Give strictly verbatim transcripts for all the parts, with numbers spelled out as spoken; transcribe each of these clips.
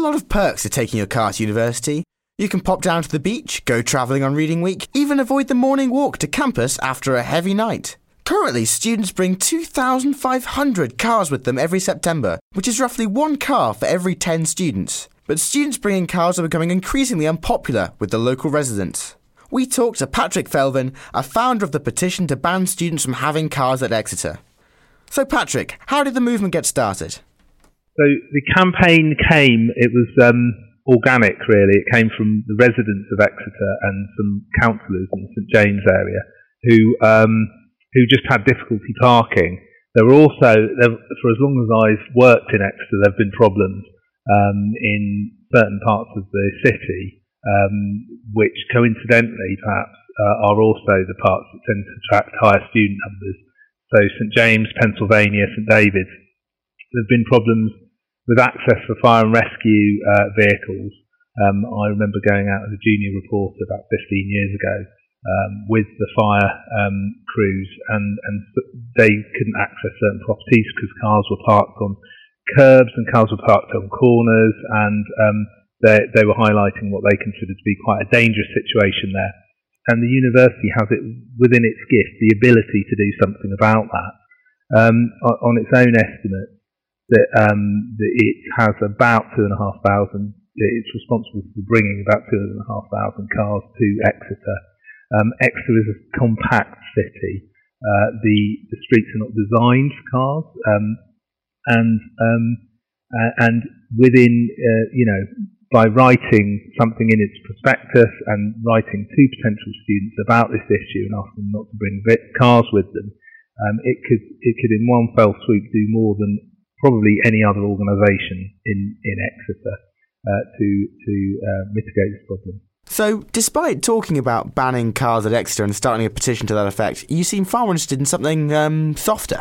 lot of perks to taking your car to university. You can pop down to the beach, go travelling on reading week, even avoid the morning walk to campus after a heavy night. Currently, students bring two thousand five hundred cars with them every September, which is roughly one car for every ten students. But students bringing cars are becoming increasingly unpopular with the local residents. We talked to Patrick Felvin, a founder of the petition to ban students from having cars at Exeter. So Patrick, how did the movement get started? So the campaign came, it was um, organic really, it came from the residents of Exeter and some councillors in the St James area who um, who just had difficulty parking. There were also, there, for as long as I've worked in Exeter, there have been problems um, in certain parts of the city, um, which coincidentally perhaps uh, are also the parts that tend to attract higher student numbers. So St James, Pennsylvania, St David's, there have been problems with access for fire and rescue uh, vehicles. Um, I remember going out as a junior reporter about fifteen years ago um, with the fire um, crews, and, and they couldn't access certain properties because cars were parked on curbs and cars were parked on corners, and um, they, they were highlighting what they considered to be quite a dangerous situation there. And the university has it within its gift, the ability to do something about that. Um, on its own estimate, that, um, that it has about two and a half thousand. It's responsible for bringing about two and a half thousand cars to Exeter. Um, Exeter is a compact city. Uh, the the streets are not designed for cars, um, and um, uh, and within uh, you know. by writing something in its prospectus and writing to potential students about this issue and asking them not to bring cars with them, um, it could it could in one fell swoop do more than probably any other organisation in in Exeter uh, to to uh, mitigate this problem. So, despite talking about banning cars at Exeter and starting a petition to that effect, you seem far more interested in something um, softer.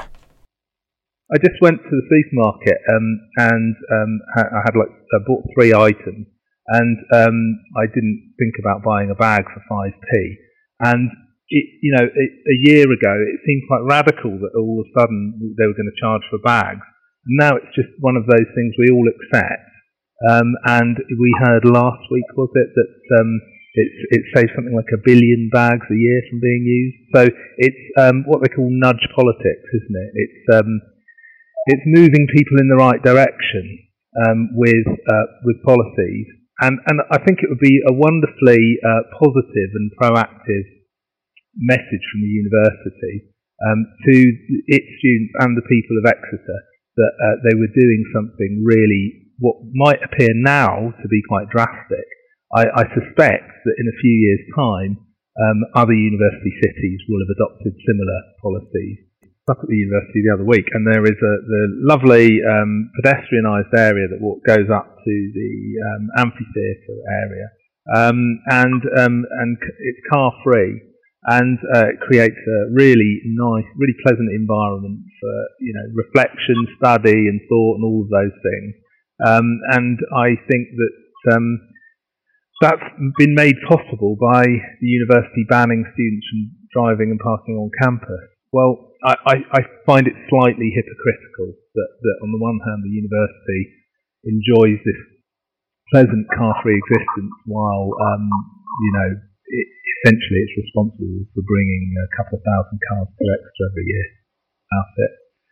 I just went to the supermarket um, and um, I had like I bought three items, and um, I didn't think about buying a bag for five p. And it, you know, it, a year ago it seemed quite radical that all of a sudden they were going to charge for bags. And now it's just one of those things we all accept. Um, and we heard last week, was it, that um, it's, it saves something like a billion bags a year from being used. So it's um, what they call nudge politics, isn't it? It's um, It's moving people in the right direction um, with uh, with policies, and and I think it would be a wonderfully uh, positive and proactive message from the university um, to its students and the people of Exeter that uh, they were doing something really what might appear now to be quite drastic. I, I suspect that in a few years' time, um, other university cities will have adopted similar policies. Up at the university the other week, and there is a the lovely um, pedestrianised area that walk, goes up to the um, amphitheatre area, um, and um, and it's car free, and uh, it creates a really nice, really pleasant environment for you know reflection, study, and thought, and all of those things. Um, and I think that um, that's been made possible by the university banning students from driving and parking on campus. Well, I, I, I find it slightly hypocritical that, that on the one hand the university enjoys this pleasant car-free existence while, um, you know, it, essentially it's responsible for bringing a couple of thousand cars to Exeter every year out of it.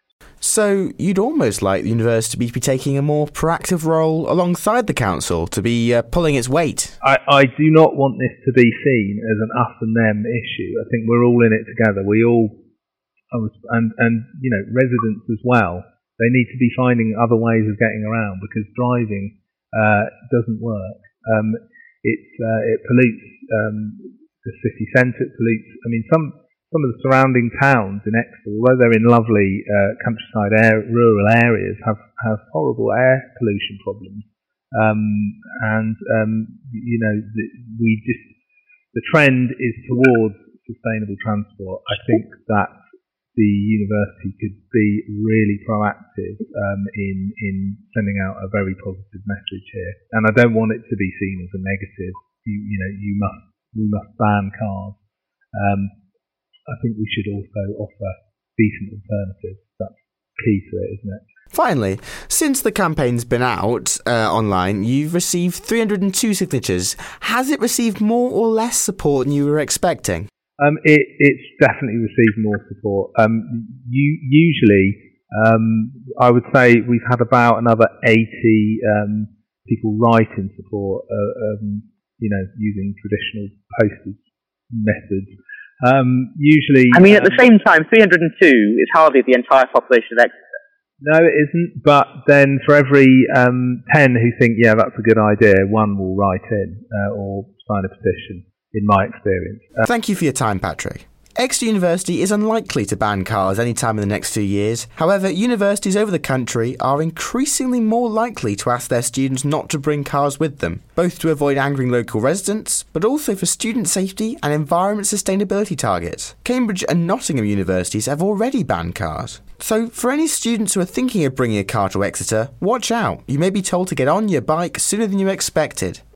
So you'd almost like the university to be taking a more proactive role alongside the council, to be uh, pulling its weight. I, I do not want this to be seen as an us and them issue. I think we're all in it together. We all And, and, you know, residents as well, they need to be finding other ways of getting around because driving uh, doesn't work. Um, it's, uh, it pollutes um, the city centre, it pollutes, I mean, some some of the surrounding towns in Exeter, although they're in lovely uh, countryside air, rural areas, have, have horrible air pollution problems. Um, and, um, you know, the, we just, the trend is towards sustainable transport. I think that the university could be really proactive um, in in sending out a very positive message here, and I don't want it to be seen as a negative. You, you know, you must we must ban cars. Um, I think we should also offer decent alternatives. That's key to it, isn't it? Finally, since the campaign's been out uh, online, you've received three hundred two signatures. Has it received more or less support than you were expecting? Um, it, it's definitely received more support. Um, you, usually, um, I would say we've had about another eighty um, people write in support, uh, um, you know, using traditional postage methods. Um, usually, I mean, um, at the same time, three hundred two is hardly the entire population of Exeter. No, it isn't. But then for every um, ten who think, yeah, that's a good idea, one will write in uh, or sign a petition, in my experience. Uh, Thank you for your time, Patrick. Exeter University is unlikely to ban cars anytime in the next few years. However, universities over the country are increasingly more likely to ask their students not to bring cars with them, both to avoid angering local residents, but also for student safety and environment sustainability targets. Cambridge and Nottingham universities have already banned cars. So, for any students who are thinking of bringing a car to Exeter, watch out. You may be told to get on your bike sooner than you expected.